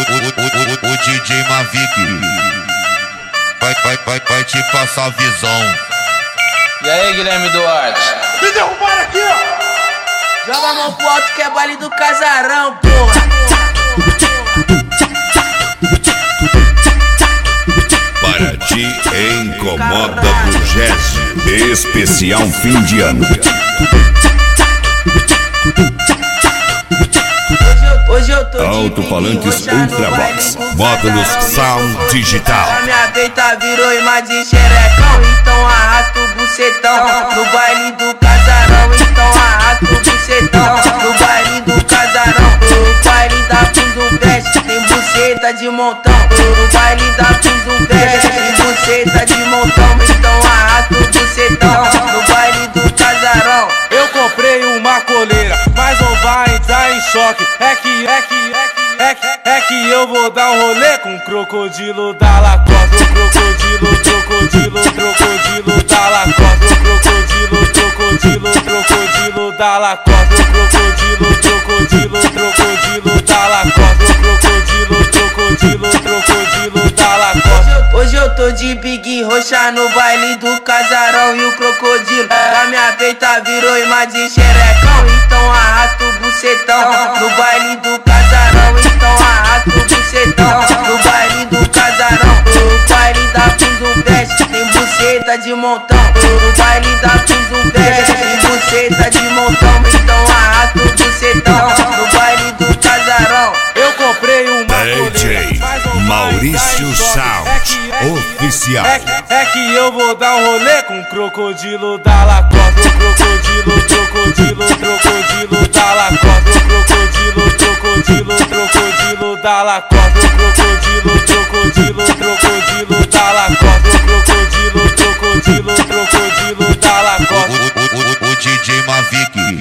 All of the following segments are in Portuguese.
O DJ Mavic vai te passar a visão. E aí, Guilherme Duarte? Me derrubaram aqui, ó! Joga a mão pro alto que é baile do casarão, porra! Para ti incomoda do Gésio, especial fim de ano. Hoje eu tô Alto-falantes Ultravox, módulos Sound Digital. A minha peita virou imagem xerecão, então arrasta o bucetão. No baile do casarão, então arrasta o bucetão. No baile do casarão, no baile da Funzumbest, tem buceta de montão. No baile da Funzumbest, tem buceta de montão, então arrasta o bucetão. No baile do casarão, eu comprei uma coleira, mas não vai entrar em choque. É que eu vou dar um rolê com o crocodilo da Lacoste. Crocodilo da Lacoste. Crocodilo da Lacoste. Crocodilo da Lacoste. Crocodilo da Lacoste. Hoje eu tô de big roxa no baile do casarão e o crocodilo da minha peita virou imagem xerecão, então arrasta o bucetão. No baile do casarão, então arrasta o bucetão. No baile do casarão, no baile da Funzumbest, tem buceta de montão. No baile da Funzumbest, tem buceta de montão, então arrasta o bucetão. No baile do casarão, eu comprei uma DJ Maurício Sound Oficial. É que eu vou dar um rolê com o crocodilo da Lacoste. Crocodilo da Lacoste. Crocodilo da Lacoste. Crocodilo da Lacoste. Crocodilo da Lacoste. O DJ Mavic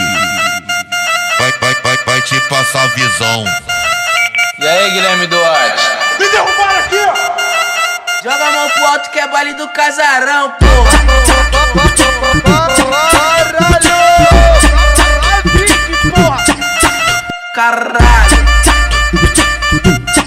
vai te passar a visão. E aí, Guilherme Duarte? Me derrubaram aqui, ó! joga a mão pro alto que é baile do casarão, porra! Caralho! Caralho!